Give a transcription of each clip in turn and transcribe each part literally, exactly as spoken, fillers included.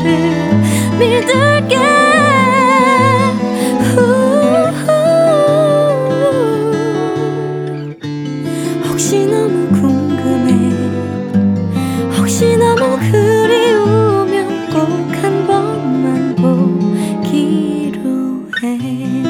믿을게. 혹시 너무 궁금해, 혹시 너무 그리우면 꼭 한 번만 보기로 해.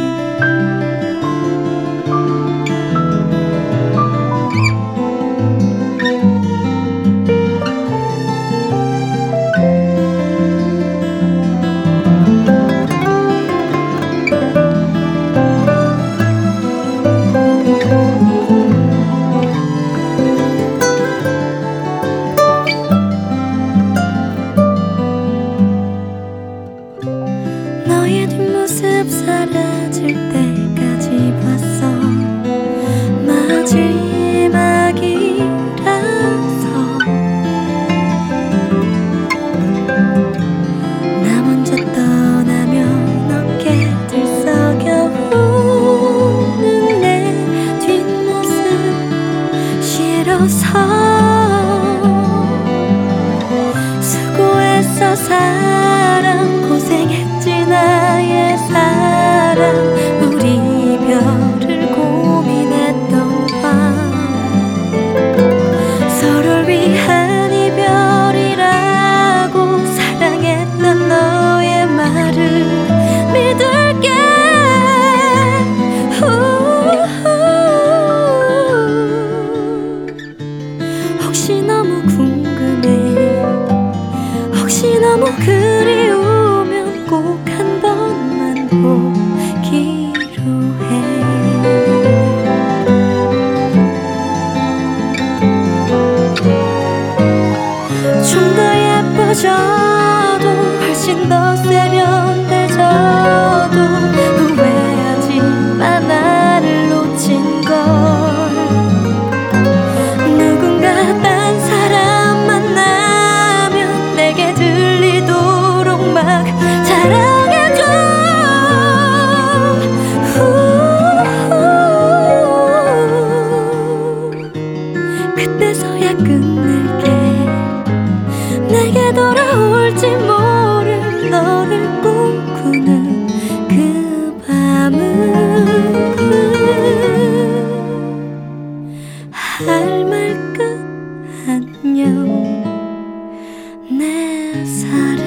너의 뒷모습 사라질 때까지 봤어. 마지막이라서 나 먼저 떠나면 어깨 들썩여 우는 내 뒷모습 싫어서. 수고했어 사랑, 고생했지 나의 사랑. 우리 이별을 고민했던 밤, 서로를 위한 이별이라고 사랑했던 너의 말을 믿을게. 혹시 너무 궁금해, 혹시 너무 그리우면 꼭 한 번만 보기로 해. 좀 더 예뻐져도 훨씬 더 세련돼져도 후회하지 마, 나를 놓친 걸. 누군가 딴 사람 만나면 내게 들리도록 막 자랑해줘. 그때서야 끝낼게. 내게 돌아올지 모를 너를 꿈꾸는 그 밤은 할 말 끝 안녕 내 사랑.